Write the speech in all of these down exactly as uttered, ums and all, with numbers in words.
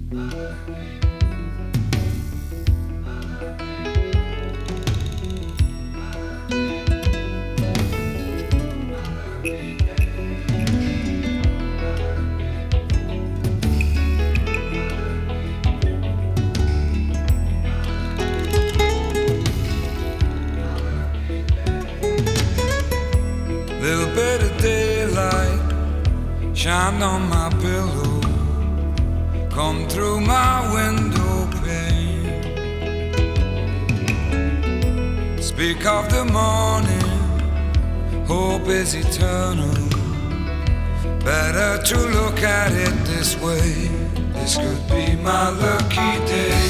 Little bit of daylight shined on my pillow, come through my window pane. Speak of the morning, hope is eternal. Better to look at it this way. This could be my lucky day.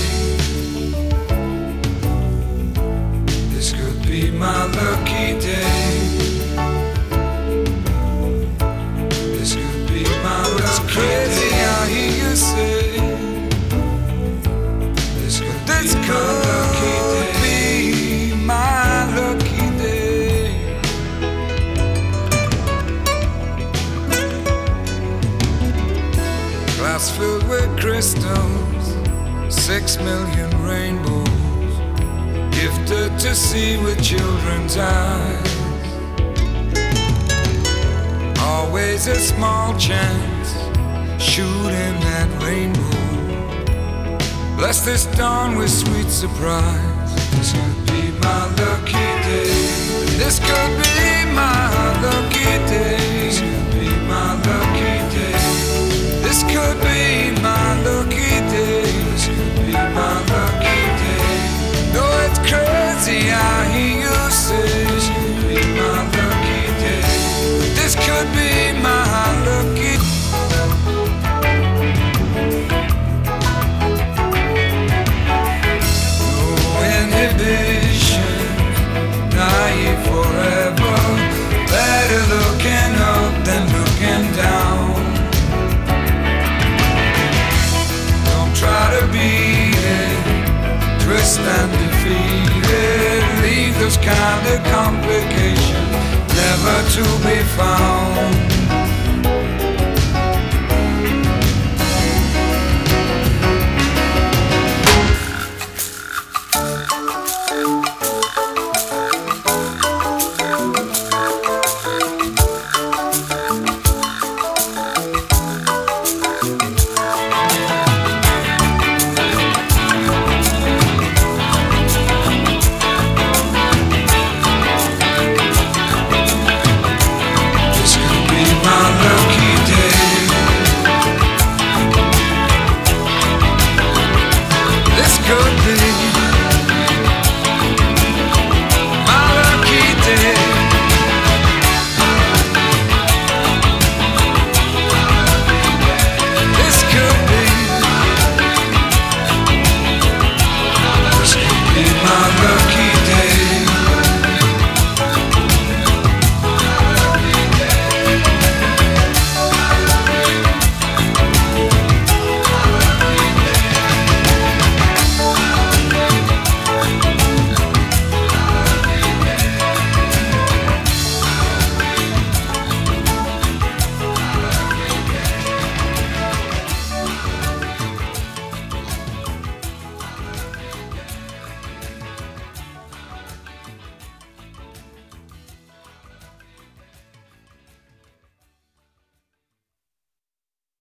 This could be my lucky day. It's crazy, I hear you say this could, this be, could be my lucky day. Glass filled with crystals, six million rainbows, gifted to see with children's eyes. Always a small chance, shooting that rainbow. Bless this dawn with sweet surprise. This could be my lucky day. This could be my lucky day. This could be my lucky day. This could be